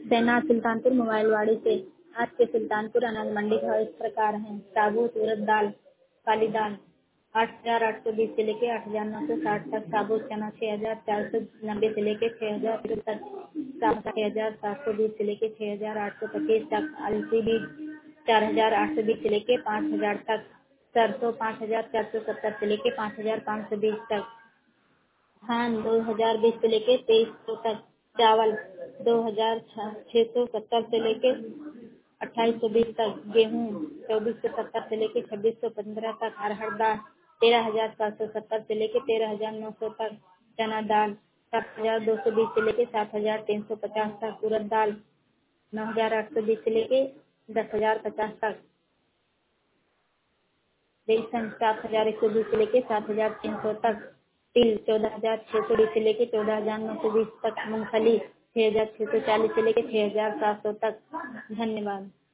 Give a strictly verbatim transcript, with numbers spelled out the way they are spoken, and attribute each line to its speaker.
Speaker 1: सेना सुल्तानपुर मोबाइल वाड़ी से। आज के सुल्तानपुर अनाज मंडी भाव इस प्रकार हैं। साबुत उड़द दाल, काली दाल आठ हजार आठ सौ बीस से लेके आठ हजार नौ सौ साठ तक। साबुत चना छह हजार चार सौ नब्बे से लेके छह हजार तक। सात हजार सात सौ बीस से लेके छह हजार आठ सौ पच्चीस तक। अलसी बीज चार हजार आठ सौ बीस से लेके पाँच हजार तक। सरसों पाँच हजार चार सौ सत्तर से लेके पाँच हजार पाँच सौ बीस तक। धान दो हजार बीस से लेके तेईस सौ तक। चावल दो हजार छह सौ सत्तर से लेके अट्ठाईस सौ बीस तक। गेहूँ चौबीस सौ सत्तर से लेके छब्बीस सौ पंद्रह तक। अरहर दाल तेरह हजार सात सौ सत्तर से लेके तेरह हजार नौ सौ तक। चना दाल सात हजार दो सौ बीस से लेके सात हजार तीन सौ पचास तक। उड़द दाल नौ हजार आठ सौ बीस से लेके दस हजार पचास तक। बेसन सात हजार एक सौ बीस से लेके सात हजार तीन सौ तक। तिल चौदह हजार छह सौ बीस से लेके चौदह हजार नौ सौ बीस तक। मूंगफली छह हजार छह सौ चालीस से लेके छह हजार सात सौ तक। धन्यवाद।